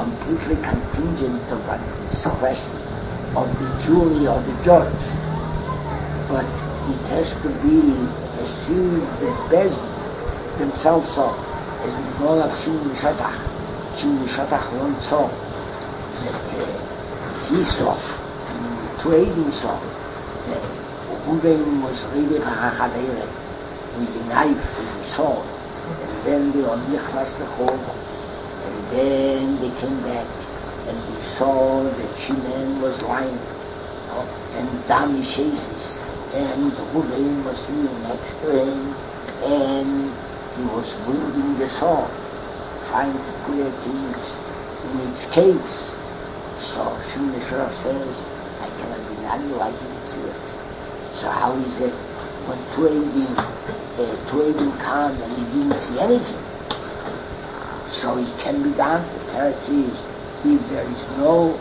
completely contingent upon the discretion of the jury or the judge, but it has to be perceived that Bezdin themselves saw, as the Gemara of Shimon Shatach. Shimon Shatach once saw that he saw, and the two Eidim saw, that Ruben was ready for Hachavere with the knife, with the sword, and then they were nichnas lechol, and then they came back, and they saw that Shimon was lying, and Dami Shezis, and Ruben was sitting next to him, and he was wielding the sword, trying to put it in its case. So Shimon Shatach says, I cannot deny you, I didn't see it. So how is it when two Eidim come and he didn't see anything? So it can be done. The teretz is, if there is no,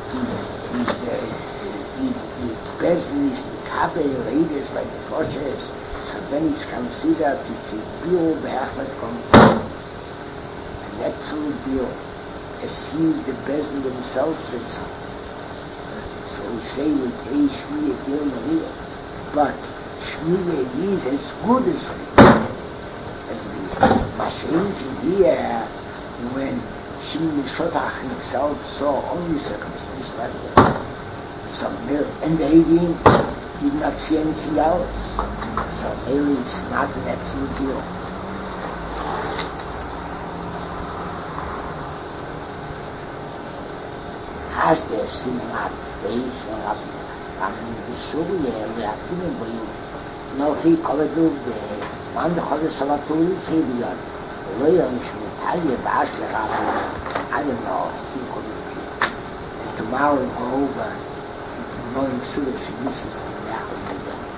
if Bezdin is Mikabel Reides by the process, so then it's considered it's a biur be'achmet komplet, an absolute biur, as if the Bezdin themselves said so. So we say that a Shmiya Biur Maria, but Shmiya is as good as the Mashiach here, when Shimon Shatach himself saw only circumstantial evidence. So, and the Eidim did not see anything else. So maybe it's not an absolute deal. Has there seen not face when Rabbi B'Surya reacting by you? No, he covered the man the Chodesh Salaturi say beyond. The lawyer Mishmitalia Bash Rabbi, I don't know, he could and tomorrow we'll go over. Going through the Phoenicians and